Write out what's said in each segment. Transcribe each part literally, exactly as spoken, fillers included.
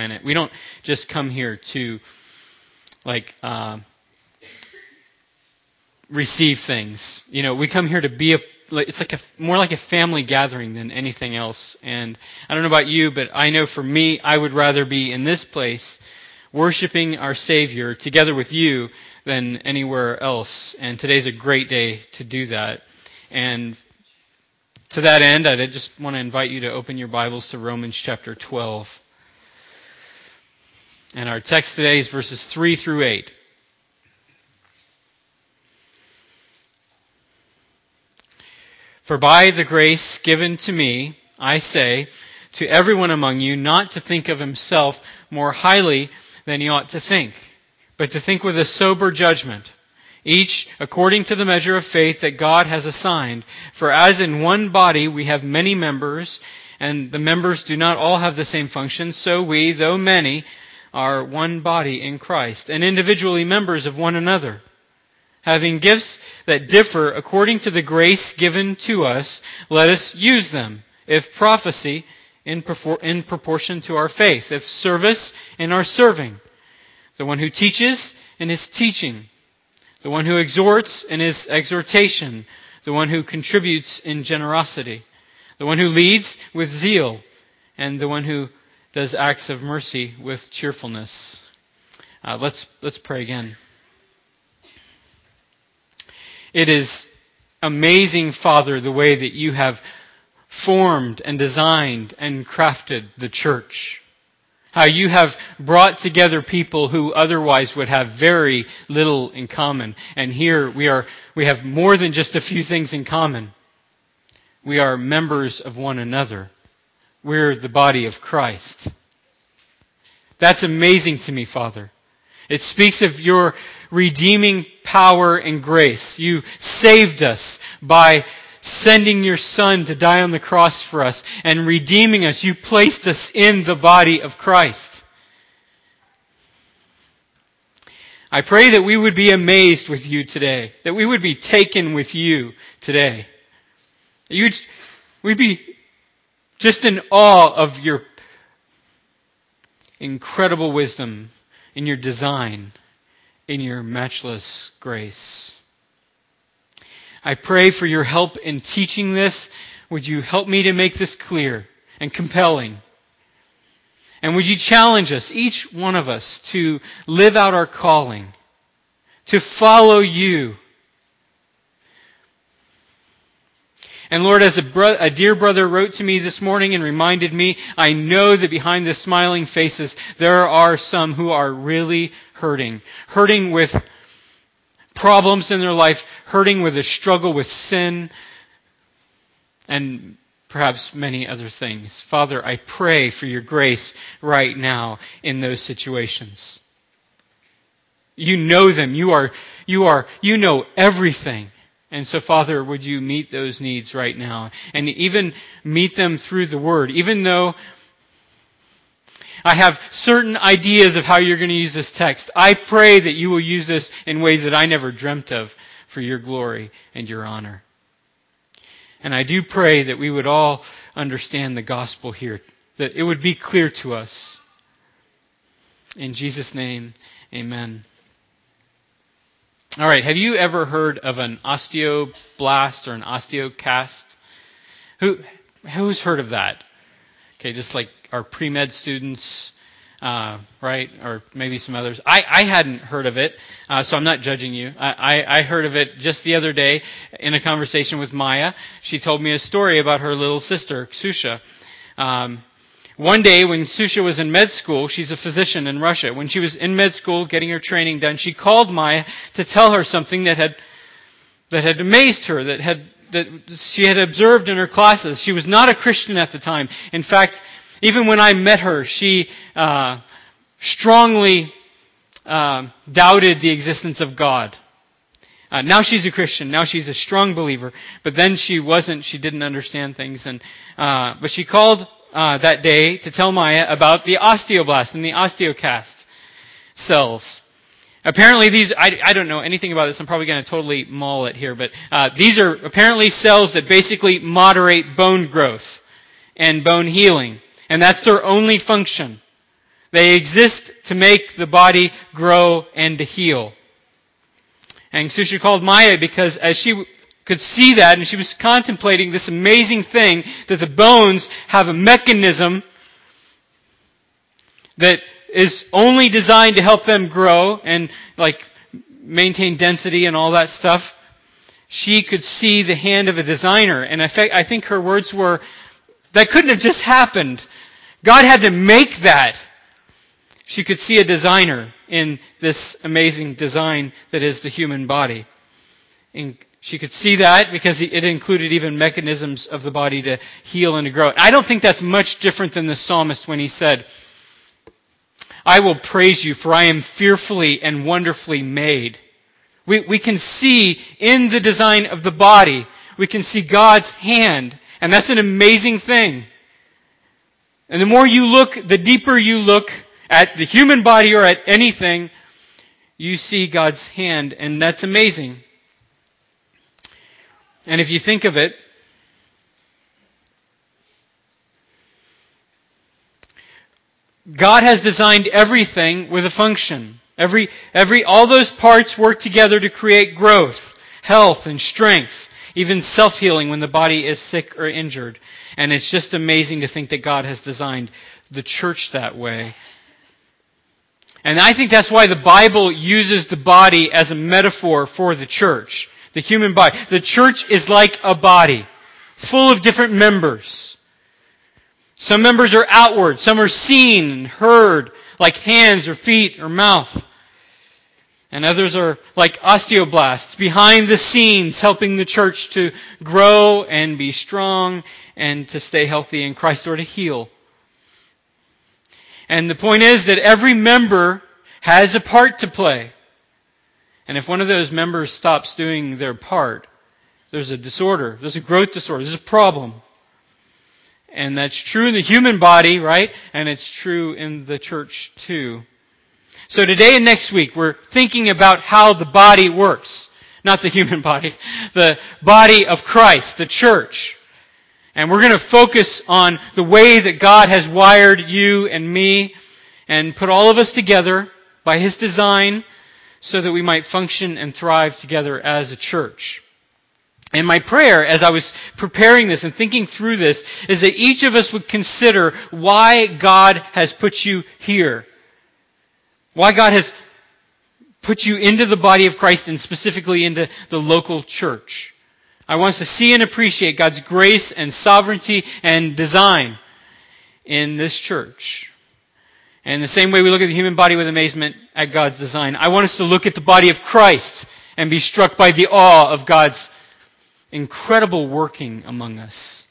granted. We don't just come here to like uh, receive things. You know, we come here to be a. It's like a more like a family gathering than anything else. And I don't know about you, but I know for me, I would rather be in this place, worshiping our Savior together with you, than anywhere else. And today's a great day to do that. And to that end, I just want to invite you to open your Bibles to Romans chapter twelve. And our text today is verses three through eight. For by the grace given to me, I say to everyone among you not to think of himself more highly than he ought to think, but to think with a sober judgment, each according to the measure of faith that God has assigned. For as in one body we have many members, and the members do not all have the same function, so we, though many, are one body in Christ, and individually members of one another. Having gifts that differ according to the grace given to us, let us use them. If prophecy, in, propor- in proportion to our faith. If service, in our serving. The one who teaches, in his teaching. The one who exhorts, in his exhortation. The one who contributes, in generosity. The one who leads, with zeal. And the one who does acts of mercy, with cheerfulness. Uh, let's let's pray again. It is amazing, Father, the way that you have formed and designed and crafted the church. How you have brought together people who otherwise would have very little in common. And here we are, we have more than just a few things in common. We are members of one another. We're the body of Christ. That's amazing to me, Father. It speaks of your redeeming power and grace. You saved us by sending your Son to die on the cross for us and redeeming us. You placed us in the body of Christ. I pray that we would be amazed with you today, that we would be taken with you today. You'd, we'd be just in awe of your incredible wisdom, in your design, in your matchless grace. I pray for your help in teaching this. Would you help me to make this clear and compelling? And would you challenge us, each one of us, to live out our calling, to follow you. And Lord, as a, bro- a dear brother wrote to me this morning and reminded me, I know that behind the smiling faces, there are some who are really hurting. Hurting with problems in their life, hurting with a struggle with sin, and perhaps many other things. Father, I pray for your grace right now in those situations. You know them. You are, you are, you know everything. And so, Father, would you meet those needs right now? And even meet them through the Word. Even though I have certain ideas of how you're going to use this text, I pray that you will use this in ways that I never dreamt of for your glory and your honor. And I do pray that we would all understand the gospel here, that it would be clear to us. In Jesus' name, amen. All right, have you ever heard of an osteoblast or an osteocast? Who, who's heard of that? Okay, just like our pre-med students, uh, right? Or maybe some others. I, I hadn't heard of it, uh, so I'm not judging you. I, I, I heard of it just the other day in a conversation with Maya. She told me a story about her little sister, Ksusha. Um, One day when Ksusha was in med school, she's a physician in Russia. When she was in med school getting her training done, she called Maya to tell her something that had that had amazed her, that had that she had observed in her classes. She was not a Christian at the time. In fact, even when I met her, she uh, strongly uh, doubted the existence of God. Uh, now she's a Christian. Now she's a strong believer. But then she wasn't. She didn't understand things. And uh, but she called uh, that day to tell Maya about the osteoblast and the osteocast cells. Apparently these, I, I don't know anything about this. I'm probably going to totally maul it here. But uh, these are apparently cells that basically moderate bone growth and bone healing. And that's their only function. They exist to make the body grow and to heal. And so she called Maya because as she could see that, and she was contemplating this amazing thing, that the bones have a mechanism that is only designed to help them grow and like maintain density and all that stuff. She could see the hand of a designer. And I think her words were, that couldn't have just happened. God had to make that. She could see a designer in this amazing design that is the human body. And she could see that because it included even mechanisms of the body to heal and to grow. I don't think that's much different than the psalmist when he said, I will praise you, for I am fearfully and wonderfully made. We, we can see in the design of the body, we can see God's hand, and that's an amazing thing. And the more you look, the deeper you look at the human body or at anything, you see God's hand, and that's amazing. And if you think of it, God has designed everything with a function. Every, every, all those parts work together to create growth, health, and strength, even self-healing when the body is sick or injured. And it's just amazing to think that God has designed the church that way. And I think that's why the Bible uses the body as a metaphor for the church, the human body. The church is like a body, full of different members. Some members are outward, some are seen and heard, like hands or feet or mouth. And others are like osteoblasts, behind the scenes, helping the church to grow and be strong and to stay healthy in Christ or to heal. And the point is that every member has a part to play. And if one of those members stops doing their part, there's a disorder, there's a growth disorder, there's a problem. And that's true in the human body, right? And it's true in the church too. So today and next week, we're thinking about how the body works. Not the human body, the body of Christ, the church. And we're going to focus on the way that God has wired you and me and put all of us together by His design so that we might function and thrive together as a church. And my prayer as I was preparing this and thinking through this is that each of us would consider why God has put you here. Why God has put you into the body of Christ and specifically into the local church. I want us to see and appreciate God's grace and sovereignty and design in this church. And in the same way we look at the human body with amazement at God's design, I want us to look at the body of Christ and be struck by the awe of God's incredible working among us.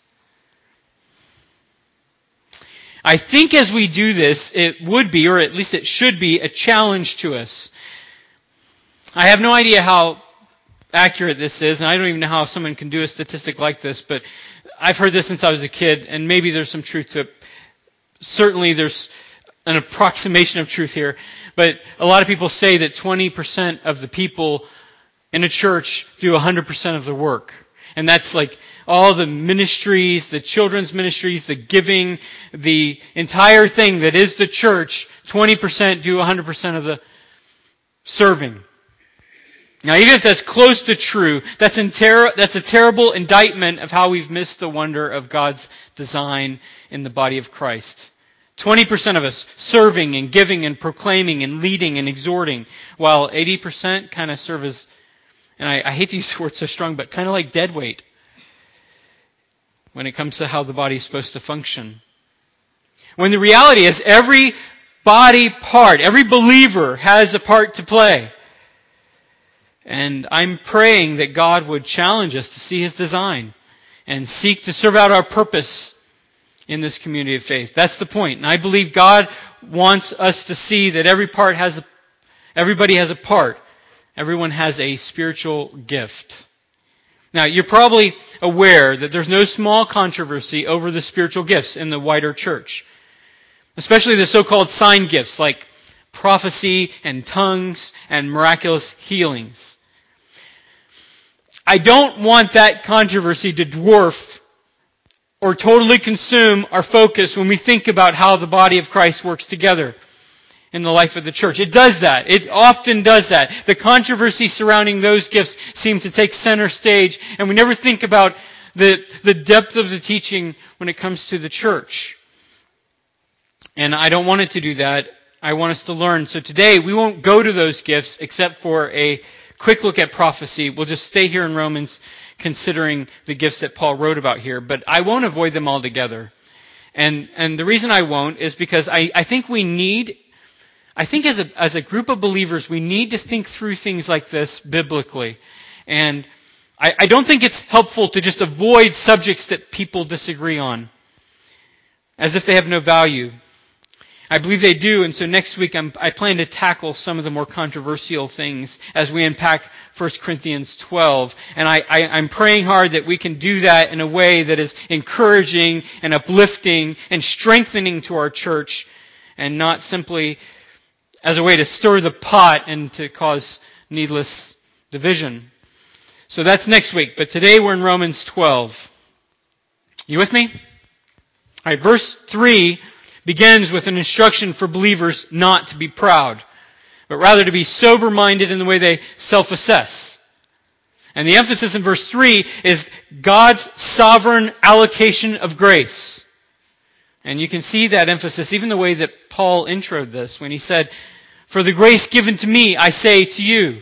I think as we do this, it would be, or at least it should be, a challenge to us. I have no idea how accurate this is, and I don't even know how someone can do a statistic like this, but I've heard this since I was a kid, and maybe there's some truth to it. Certainly there's an approximation of truth here, but a lot of people say that twenty percent of the people in a church do one hundred percent of the work. And that's like all the ministries, the children's ministries, the giving, the entire thing that is the church, twenty percent do one hundred percent of the serving. Now, even if that's close to true, that's, in ter- that's a terrible indictment of how we've missed the wonder of God's design in the body of Christ. twenty percent of us serving and giving and proclaiming and leading and exhorting, while eighty percent kind of serve as, and I, I hate to use the word so strong, but kind of like dead weight when it comes to how the body is supposed to function. When the reality is every body part, every believer has a part to play. And I'm praying that God would challenge us to see His design and seek to serve out our purpose in this community of faith. That's the point. And I believe God wants us to see that every part has a, everybody has a part. Everyone has a spiritual gift. Now, you're probably aware that there's no small controversy over the spiritual gifts in the wider church, especially the so-called sign gifts like prophecy and tongues and miraculous healings. I don't want that controversy to dwarf or totally consume our focus when we think about how the body of Christ works together. in the life of the church. It does that. It often does that. The controversy surrounding those gifts seem to take center stage, and we never think about the, the depth of the teaching when it comes to the church. And I don't want it to do that. I want us to learn. So today, we won't go to those gifts except for a quick look at prophecy. We'll just stay here in Romans considering the gifts that Paul wrote about here, but I won't avoid them altogether. And and the reason I won't is because I, I think we need, I think as a as a group of believers, we need to think through things like this biblically. And I, I don't think it's helpful to just avoid subjects that people disagree on, as if they have no value. I believe they do, and so next week I'm, I plan to tackle some of the more controversial things as we unpack First Corinthians twelve. And I, I, I'm praying hard that we can do that in a way that is encouraging and uplifting and strengthening to our church, and not simply as a way to stir the pot and to cause needless division. So that's next week, but today we're in Romans twelve. You with me? All right, verse three begins with an instruction for believers not to be proud, but rather to be sober-minded in the way they self-assess. And the emphasis in verse three is God's sovereign allocation of grace. And you can see that emphasis even the way that Paul introed this when he said, "For the grace given to me, I say to you."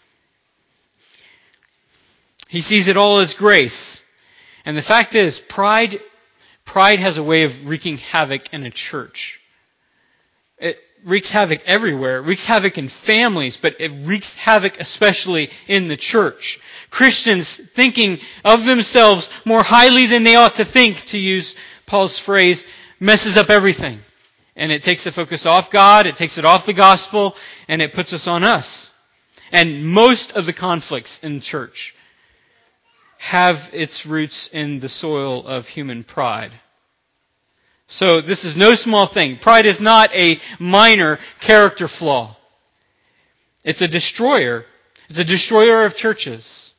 He sees it all as grace. And the fact is, pride Pride has a way of wreaking havoc in a church. It wreaks havoc everywhere. It wreaks havoc in families, but it wreaks havoc especially in the church. Christians thinking of themselves more highly than they ought to think, to use Paul's phrase, messes up everything. And it takes the focus off God, it takes it off the gospel, and it puts us on us. And most of the conflicts in the church have its roots in the soil of human pride. So this is no small thing. Pride is not a minor character flaw. It's a destroyer. It's a destroyer of churches.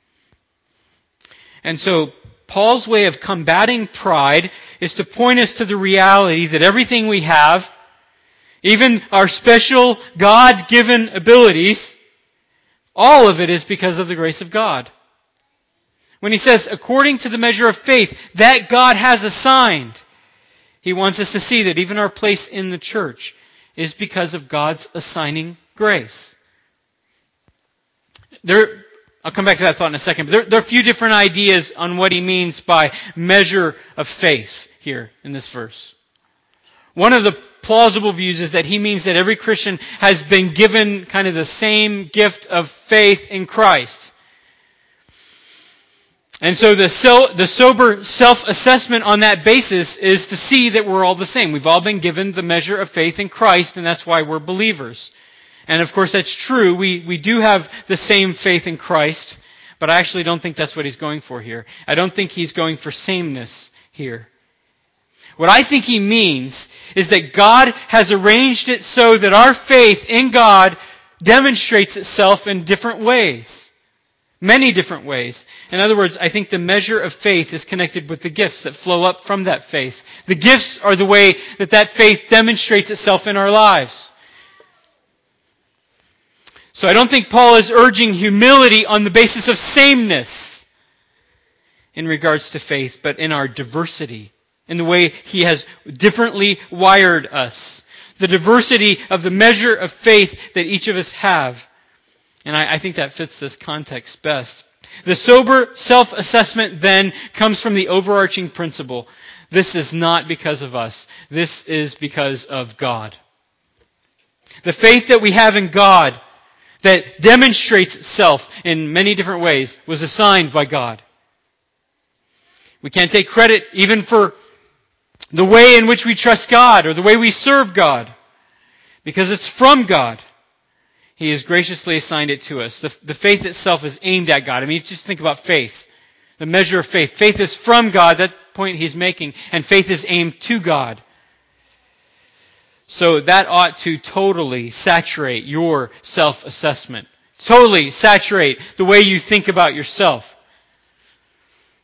And so Paul's way of combating pride is to point us to the reality that everything we have, even our special God-given abilities, all of it is because of the grace of God. When he says, according to the measure of faith that God has assigned, he wants us to see that even our place in the church is because of God's assigning grace. There, I'll come back to that thought in a second, but there, there are a few different ideas on what he means by measure of faith here in this verse. One of the plausible views is that he means that every Christian has been given kind of the same gift of faith in Christ. And so the, so, the sober self-assessment on that basis is to see that we're all the same. We've all been given the measure of faith in Christ, and that's why we're believers. And of course that's true. We, we do have the same faith in Christ, but I actually don't think that's what he's going for here. I don't think he's going for sameness here. What I think he means is that God has arranged it so that our faith in God demonstrates itself in different ways. Many different ways. In other words, I think the measure of faith is connected with the gifts that flow up from that faith. The gifts are the way that that faith demonstrates itself in our lives. So I don't think Paul is urging humility on the basis of sameness in regards to faith, but in our diversity, in the way he has differently wired us. The diversity of the measure of faith that each of us have. And I, I think that fits this context best. The sober self-assessment then comes from the overarching principle. This is not because of us. This is because of God. The faith that we have in God that demonstrates itself in many different ways was assigned by God. We can't take credit even for the way in which we trust God or the way we serve God, because it's from God. He has graciously assigned it to us. The, the faith itself is aimed at God. I mean, just think about faith. The measure of faith. Faith is from God, that point he's making, and faith is aimed to God. So that ought to totally saturate your self-assessment. Totally saturate the way you think about yourself.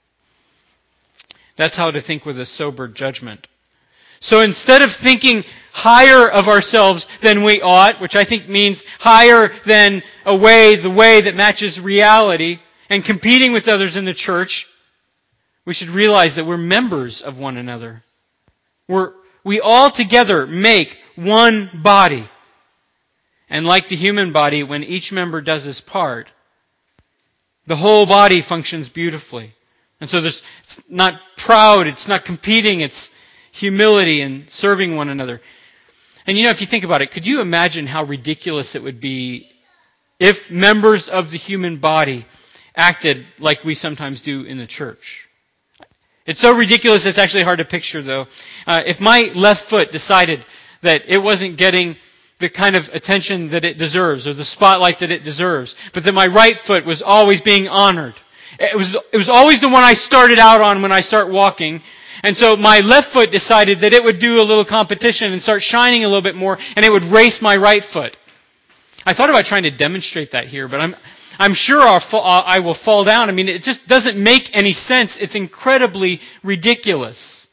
That's how to think with a sober judgment. So instead of thinking higher of ourselves than we ought, which I think means higher than a way, the way that matches reality, and competing with others in the church, we should realize that we're members of one another. We're, we all together make one body. And like the human body, when each member does his part, the whole body functions beautifully. And so there's, it's not proud, it's not competing, it's humility and serving one another. And you know, if you think about it, could you imagine how ridiculous it would be if members of the human body acted like we sometimes do in the church? It's so ridiculous it's actually hard to picture, though. Uh, if my left foot decided that it wasn't getting the kind of attention that it deserves or the spotlight that it deserves, but that my right foot was always being honored. It was, it was always the one I started out on when I start walking. And so my left foot decided that it would do a little competition and start shining a little bit more, and it would race my right foot. I thought about trying to demonstrate that here, but I'm I'm sure I'll fall, I will fall down. I mean, it just doesn't make any sense. It's incredibly ridiculous.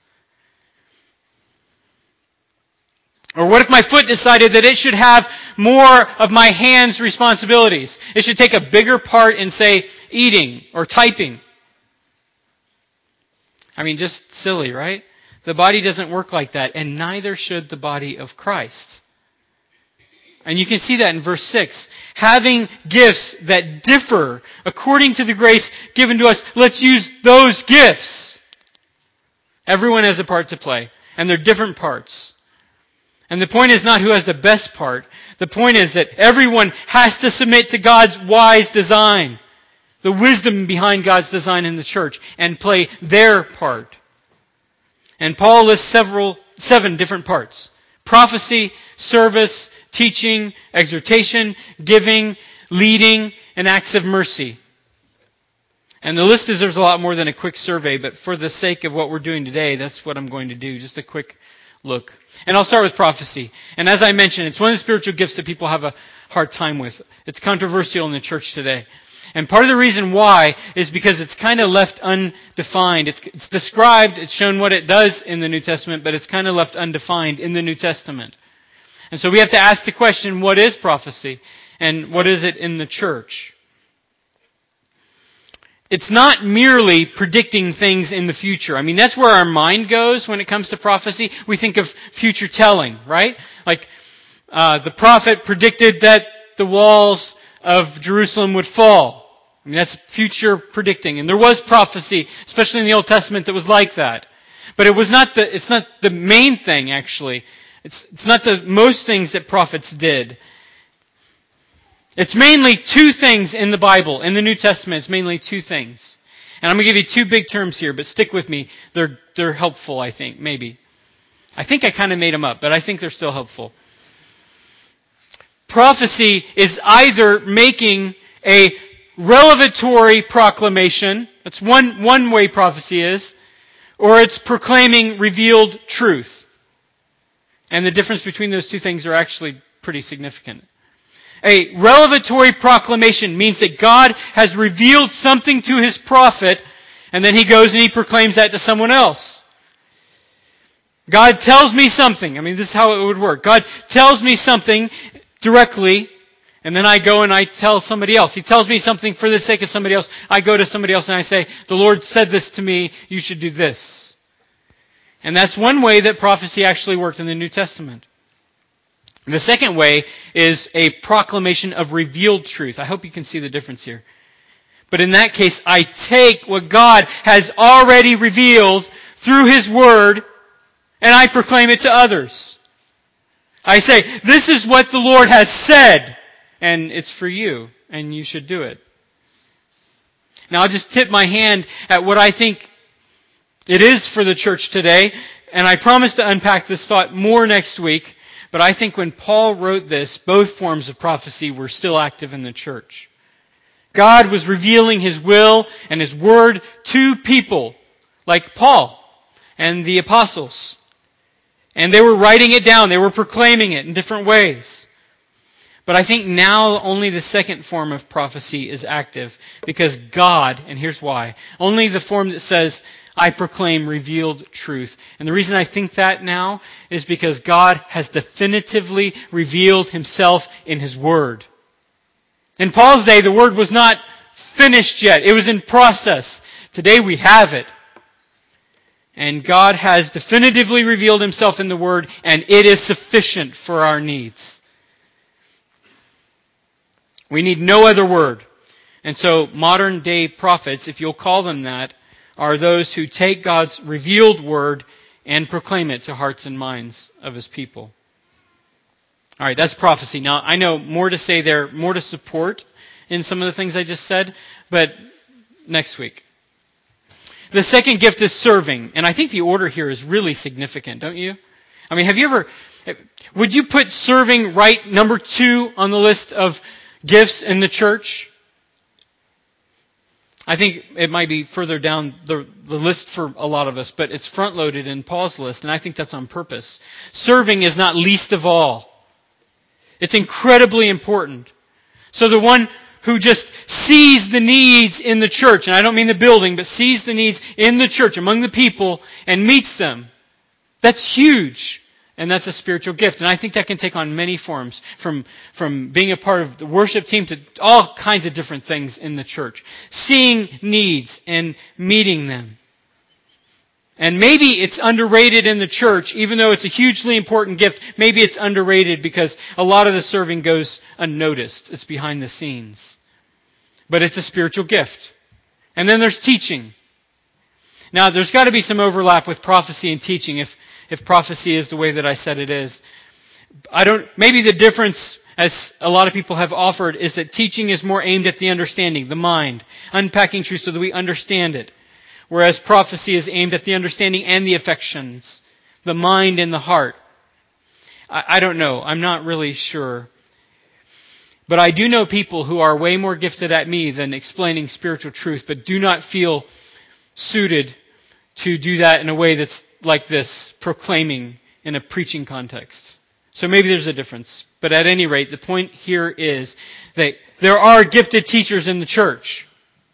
Or what if my foot decided that it should have more of my hands' responsibilities? It should take a bigger part in, say, eating or typing. I mean, just silly, right? The body doesn't work like that, and neither should the body of Christ. And you can see that in verse six. Having gifts that differ according to the grace given to us, let's use those gifts. Everyone has a part to play, and they're different parts. And the point is not who has the best part. The point is that everyone has to submit to God's wise design, the wisdom behind God's design in the church, and play their part. And Paul lists several, seven different parts. Prophecy, service, teaching, exhortation, giving, leading, and acts of mercy. And the list deserves a lot more than a quick survey, but for the sake of what we're doing today, that's what I'm going to do. Just a quick look. And I'll start with prophecy. And as I mentioned, it's one of the spiritual gifts that people have a hard time with. It's controversial in the church today. And part of the reason why is because it's kind of left undefined. It's, it's described, it's shown what it does in the New Testament, but it's kind of left undefined in the New Testament. And so we have to ask the question, what is prophecy? And what is it in the church? It's not merely predicting things in the future. I mean, that's where our mind goes when it comes to prophecy. We think of future telling, right? Like, uh, the prophet predicted that the walls of Jerusalem would fall. I mean, that's future predicting. And there was prophecy, especially in the Old Testament, that was like that. But it was not the, it's not the main thing, actually. It's, it's not the most things that prophets did. It's mainly two things in the Bible. In the New Testament, it's mainly two things. And I'm going to give you two big terms here, but stick with me. They're, they're helpful, I think, maybe. I think I kind of made them up, but I think they're still helpful. Prophecy is either making a revelatory proclamation, that's one, one way prophecy is, or it's proclaiming revealed truth. And the difference between those two things are actually pretty significant. A revelatory proclamation means that God has revealed something to His prophet, and then he goes and he proclaims that to someone else. God tells me something. I mean, this is how it would work. God tells me something directly, and then I go and I tell somebody else. He tells me something for the sake of somebody else. I go to somebody else and I say, the Lord said this to me, you should do this. And that's one way that prophecy actually worked in the New Testament. The second way is a proclamation of revealed truth. I hope you can see the difference here. But in that case, I take what God has already revealed through His Word, and I proclaim it to others. I say, this is what the Lord has said, and it's for you, and you should do it. Now I'll just tip my hand at what I think it is for the church today, and I promise to unpack this thought more next week, but I think when Paul wrote this, both forms of prophecy were still active in the church. God was revealing His will and His word to people, like Paul and the apostles. And they were writing it down, they were proclaiming it in different ways. But I think now only the second form of prophecy is active, because God, and here's why, only the form that says, I proclaim revealed truth. And the reason I think that now is because God has definitively revealed himself in his Word. In Paul's day, the Word was not finished yet. It was in process. Today we have it. And God has definitively revealed himself in the Word, and it is sufficient for our needs. We need no other word. And so modern day prophets, if you'll call them that, are those who take God's revealed word and proclaim it to hearts and minds of his people. All right, that's prophecy. Now, I know more to say there, more to support in some of the things I just said, but next week. The second gift is serving, and I think the order here is really significant, don't you? I mean, have you ever, would you put serving right number two on the list of gifts in the church? I think it might be further down the, the list for a lot of us, but it's front-loaded in Paul's list, and I think that's on purpose. Serving is not least of all. It's incredibly important. So the one who just sees the needs in the church, and I don't mean the building, but sees the needs in the church, among the people, and meets them, that's huge. And that's a spiritual gift. And I think that can take on many forms, from, from being a part of the worship team to all kinds of different things in the church. Seeing needs and meeting them. And maybe it's underrated in the church, even though it's a hugely important gift. Maybe it's underrated because a lot of the serving goes unnoticed. It's behind the scenes. But it's a spiritual gift. And then there's teaching. Now, there's got to be some overlap with prophecy and teaching if if prophecy is the way that I said it is. I don't, maybe the difference, as a lot of people have offered, is that teaching is more aimed at the understanding, the mind, unpacking truth so that we understand it. Whereas prophecy is aimed at the understanding and the affections, the mind and the heart. I, I don't know. I'm not really sure. But I do know people who are way more gifted at me than explaining spiritual truth, but do not feel suited to do that in a way that's like this, proclaiming in a preaching context. So maybe there's a difference. But at any rate, the point here is that there are gifted teachers in the church.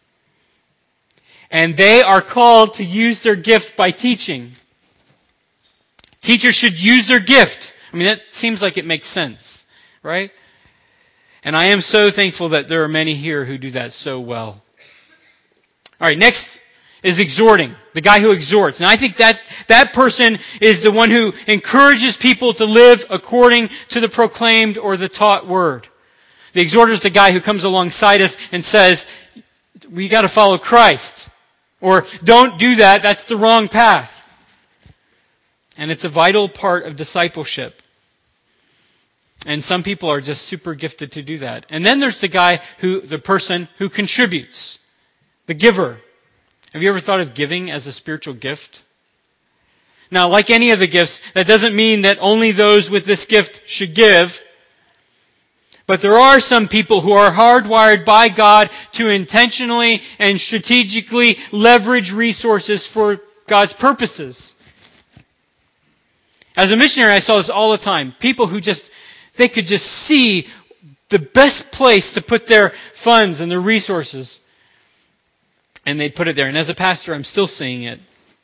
And they are called to use their gift by teaching. Teachers should use their gift. I mean, that seems like it makes sense, right? And I am so thankful that there are many here who do that so well. All right, next is exhorting, the guy who exhorts. And I think that that person is the one who encourages people to live according to the proclaimed or the taught word. The exhorter is the guy who comes alongside us and says, we got to follow Christ. Or, don't do that, that's the wrong path. And it's a vital part of discipleship. And some people are just super gifted to do that. And then there's the guy who, the person who contributes, the giver. Have you ever thought of giving as a spiritual gift? Now, like any of the gifts, that doesn't mean that only those with this gift should give. But there are some people who are hardwired by God to intentionally and strategically leverage resources for God's purposes. As a missionary, I saw this all the time. People who just, they could just see the best place to put their funds and their resources. And they'd put it there. And as a pastor, I'm still seeing it.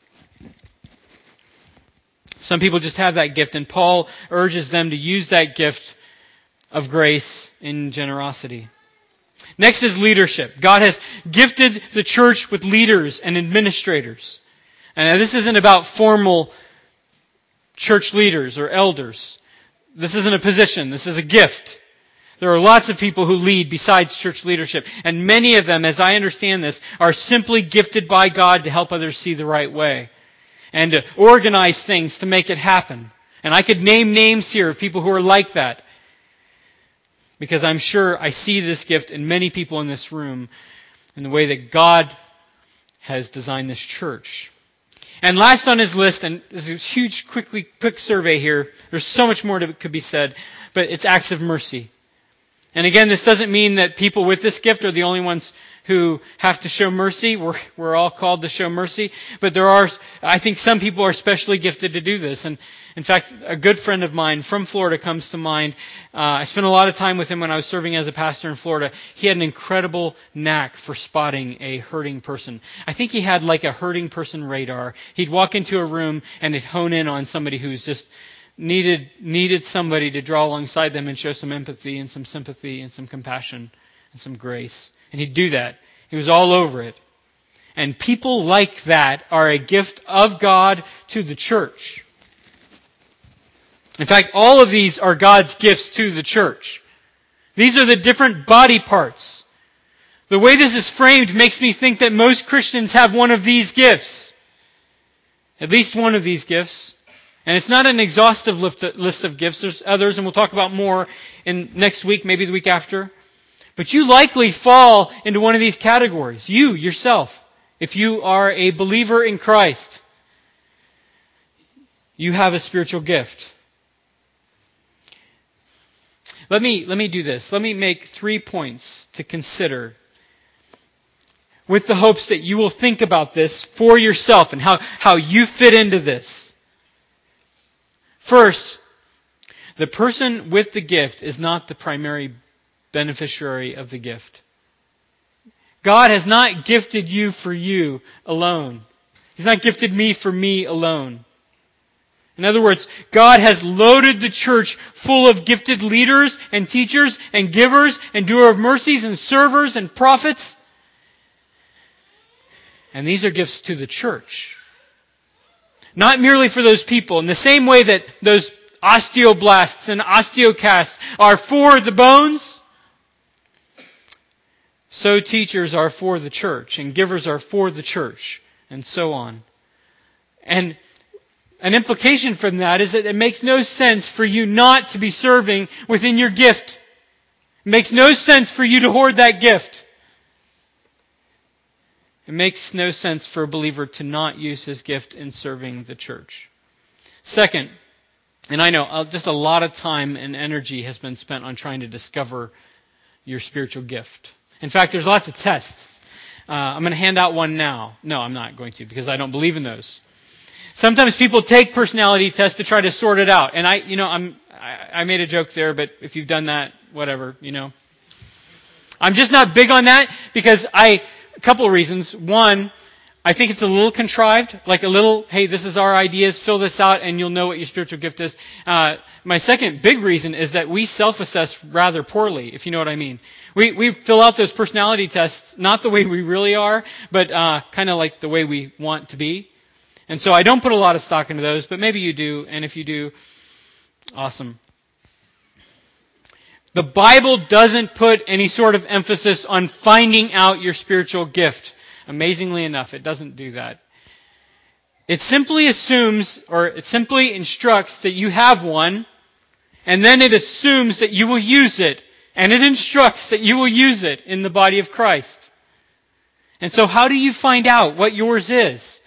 Some people just have that gift, and Paul urges them to use that gift of grace in generosity. Next is leadership. God has gifted the church with leaders and administrators. And this isn't about formal church leaders or elders. This isn't a position. This is a gift. There are lots of people who lead besides church leadership. And many of them, as I understand this, are simply gifted by God to help others see the right way. And to organize things to make it happen. And I could name names here of people who are like that. Because I'm sure I see this gift in many people in this room in the way that God has designed this church. And last on his list, and there's a huge quickly, quick survey here. There's so much more that could be said. But it's acts of mercy. And again, this doesn't mean that people with this gift are the only ones who have to show mercy. We're, we're all called to show mercy. But there are, I think some people are specially gifted to do this. And, In fact, a good friend of mine from Florida comes to mind. Uh, I spent a lot of time with him when I was serving as a pastor in Florida. He had an incredible knack for spotting a hurting person. I think he had like a hurting person radar. He'd walk into a room and he'd hone in on somebody who's just needed needed somebody to draw alongside them and show some empathy and some sympathy and some compassion and some grace. And he'd do that. He was all over it. And people like that are a gift of God to the church. In fact, all of these are God's gifts to the church. These are the different body parts. The way this is framed makes me think that most Christians have one of these gifts. At least one of these gifts. And it's not an exhaustive list of gifts. There's others, and we'll talk about more in next week, maybe the week after. But you likely fall into one of these categories. You, yourself. If you are a believer in Christ, you have a spiritual gift. Let me, let me do this. Let me make three points to consider with the hopes that you will think about this for yourself and how, how you fit into this. First, the person with the gift is not the primary beneficiary of the gift. God has not gifted you for you alone. He's not gifted me for me alone. In other words, God has loaded the church full of gifted leaders and teachers and givers and doer of mercies and servers and prophets. And these are gifts to the church. Not merely for those people. In the same way that those osteoblasts and osteocasts are for the bones, so teachers are for the church, and givers are for the church, and so on. And an implication from that is that it makes no sense for you not to be serving within your gift. It makes no sense for you to hoard that gift. It makes no sense for a believer to not use his gift in serving the church. Second, and I know just a lot of time and energy has been spent on trying to discover your spiritual gift. In fact, there's lots of tests. Uh, I'm going to hand out one now. No, I'm not going to, because I don't believe in those. Sometimes people take personality tests to try to sort it out. And I, you know, I'm, I, I made a joke there, but if you've done that, whatever, you know. I'm just not big on that because I, a couple of reasons. One, I think it's a little contrived, like a little, hey, this is our ideas, fill this out and you'll know what your spiritual gift is. Uh, my second big reason is that we self-assess rather poorly, if you know what I mean. We we fill out those personality tests not the way we really are, but uh, kind of like the way we want to be. And so I don't put a lot of stock into those, but maybe you do, and if you do, awesome. The Bible doesn't put any sort of emphasis on finding out your spiritual gift. Amazingly enough, it doesn't do that. It simply assumes, or it simply instructs that you have one, and then it assumes that you will use it, and it instructs that you will use it in the body of Christ. And so how do you find out what yours is?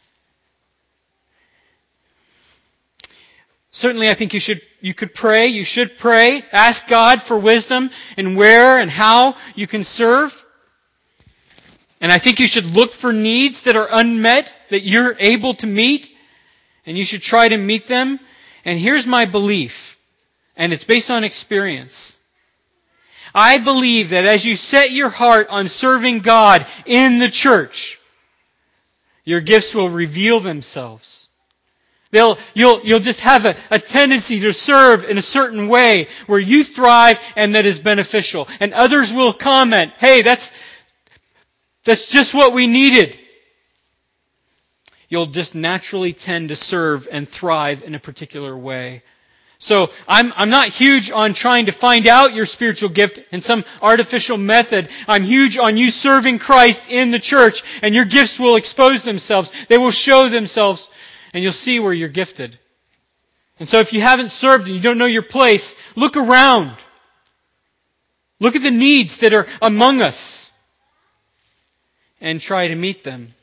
Certainly, I think you should, you could pray, you should pray, ask God for wisdom in where and how you can serve. And I think you should look for needs that are unmet, that you're able to meet, and you should try to meet them. And here's my belief, and it's based on experience. I believe that as you set your heart on serving God in the church, your gifts will reveal themselves. They'll, you'll, you'll just have a, a tendency to serve in a certain way where you thrive and that is beneficial. And others will comment, hey, that's, that's just what we needed. You'll just naturally tend to serve and thrive in a particular way. So I'm, I'm not huge on trying to find out your spiritual gift in some artificial method. I'm huge on you serving Christ in the church, and your gifts will expose themselves. They will show themselves. And you'll see where you're gifted. And so if you haven't served and you don't know your place, look around. Look at the needs that are among us and try to meet them.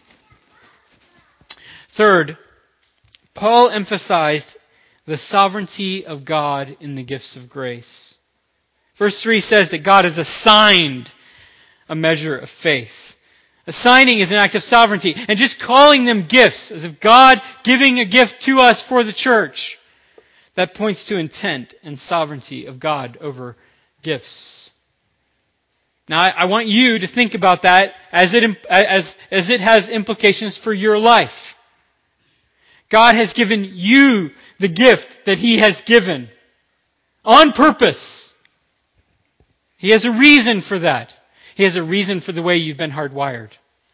Third, Paul emphasized the sovereignty of God in the gifts of grace. Verse three says that God has assigned a measure of faith. Assigning is an act of sovereignty. And just calling them gifts, as if God giving a gift to us for the church, that points to intent and sovereignty of God over gifts. Now, I, I want you to think about that as it, as, as it has implications for your life. God has given you the gift that He has given on purpose. He has a reason for that. He has a reason for the way you've been hardwired.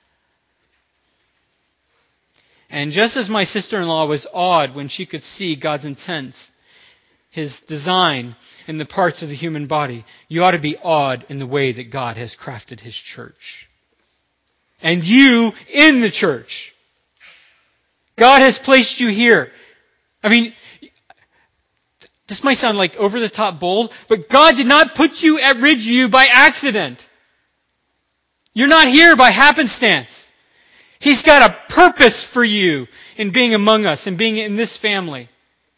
And just as my sister-in-law was awed when she could see God's intent, His design in the parts of the human body, you ought to be awed in the way that God has crafted His church. And you in the church. God has placed you here. I mean, this might sound like over-the-top bold, but God did not put you at Ridgeview by accident. You're not here by happenstance. He's got a purpose for you in being among us and being in this family.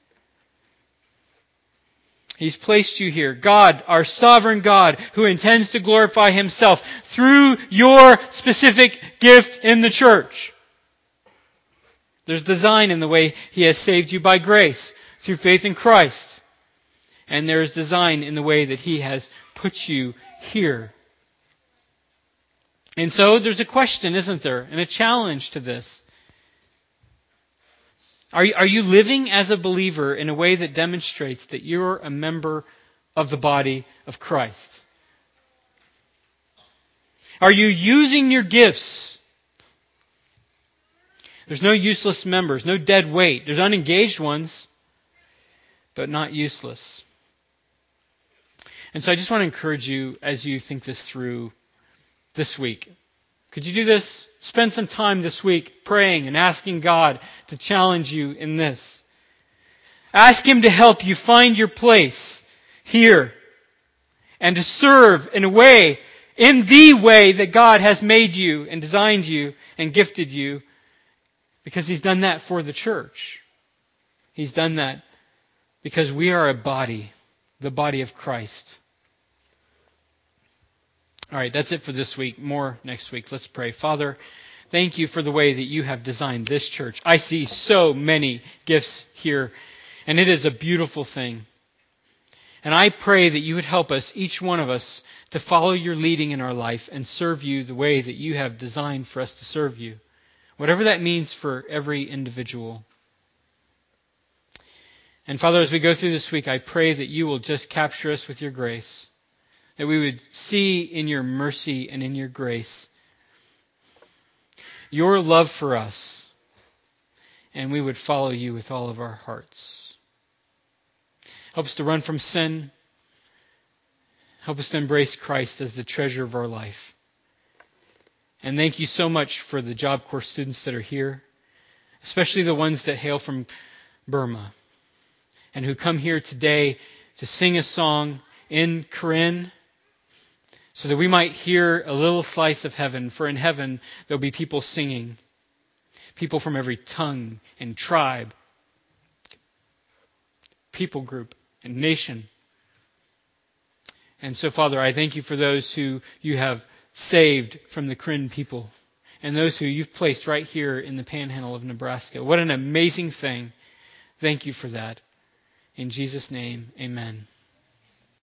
He's placed you here. God, our sovereign God, who intends to glorify Himself through your specific gift in the church. There's design in the way He has saved you by grace through faith in Christ. And there's design in the way that He has put you here. And so there's a question, isn't there? And a challenge to this. Are you, are you living as a believer in a way that demonstrates that you're a member of the body of Christ? Are you using your gifts? There's no useless members, no dead weight. There's unengaged ones, but not useless. And so I just want to encourage you as you think this through this week. Could you do this? Spend some time this week praying and asking God to challenge you in this. Ask Him to help you find your place here and to serve in a way, in the way that God has made you and designed you and gifted you, because He's done that for the church. He's done that because we are a body, the body of Christ. All right, that's it for this week. More next week. Let's pray. Father, thank You for the way that You have designed this church. I see so many gifts here, and it is a beautiful thing. And I pray that You would help us, each one of us, to follow Your leading in our life and serve You the way that You have designed for us to serve You, whatever that means for every individual. And Father, as we go through this week, I pray that You will just capture us with Your grace, that we would see in Your mercy and in Your grace Your love for us, and we would follow You with all of our hearts. Help us to run from sin. Help us to embrace Christ as the treasure of our life. And thank You so much for the Job Corps students that are here, especially the ones that hail from Burma and who come here today to sing a song in Karen, so that we might hear a little slice of heaven. For in heaven there'll be people singing, people from every tongue and tribe, people group and nation. And so, Father, I thank You for those who You have saved from the Karen people and those who You've placed right here in the panhandle of Nebraska. What an amazing thing. Thank You for that. In Jesus' name, amen.